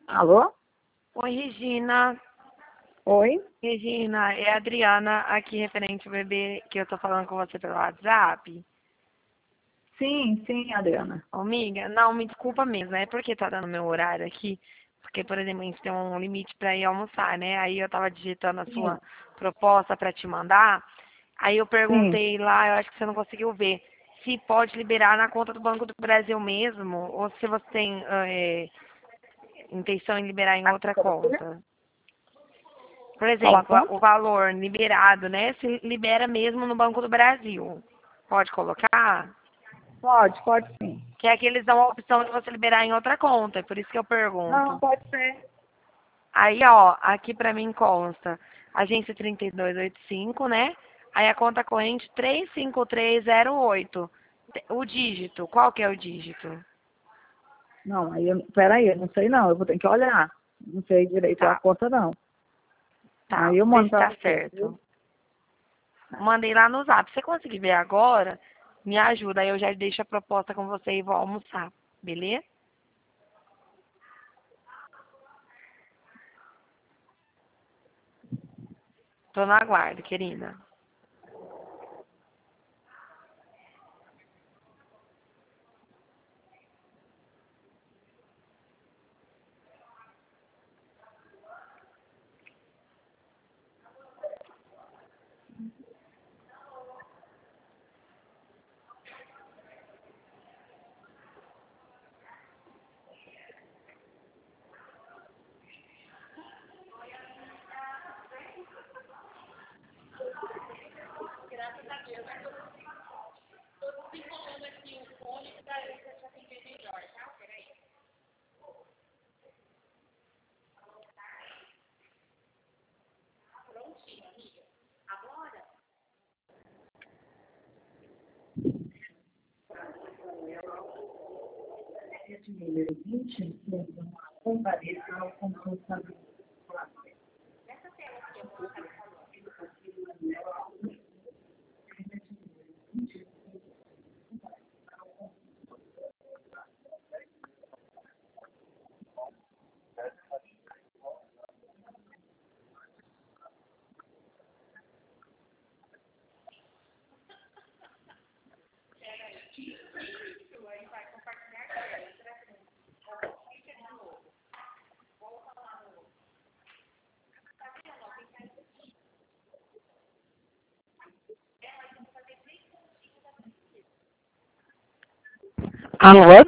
Alô? Oi, Regina. Oi? Regina, é a Adriana aqui referente ao bebê que eu tô falando com você pelo WhatsApp. Sim, sim, Adriana. Ô, amiga, não, me desculpa mesmo, é porque tá dando meu horário aqui. Porque, por exemplo, a gente tem um limite pra ir almoçar, né? Aí eu tava digitando a Sim, sua proposta pra te mandar. Aí eu sim. perguntei lá, eu acho que você não conseguiu ver, se pode liberar na conta do Banco do Brasil mesmo, ou se você tem intenção em liberar em outra conta. Por Qual a exemplo, o conta? valor liberado, né? Se libera mesmo no Banco do Brasil. Pode colocar? Pode sim. Que é que eles dão a opção de você liberar em outra conta, é por isso que eu Não, pergunto. pode ser. Aí, ó, aqui pra mim consta agência 3285, né? Aí a conta corrente 35308. O dígito, qual que é o dígito? Não, peraí, eu não sei não, eu vou ter que olhar. Não sei direito a Tá, conta não. tá, Aí eu vê mando se pra tá você, viu? certo. Mandei lá no Zap. Se você conseguir ver agora, me ajuda. Aí eu já deixo a proposta com você e vou almoçar. Beleza? Tô na aguardo, querida. Número 20, compareça ao computador. Alô?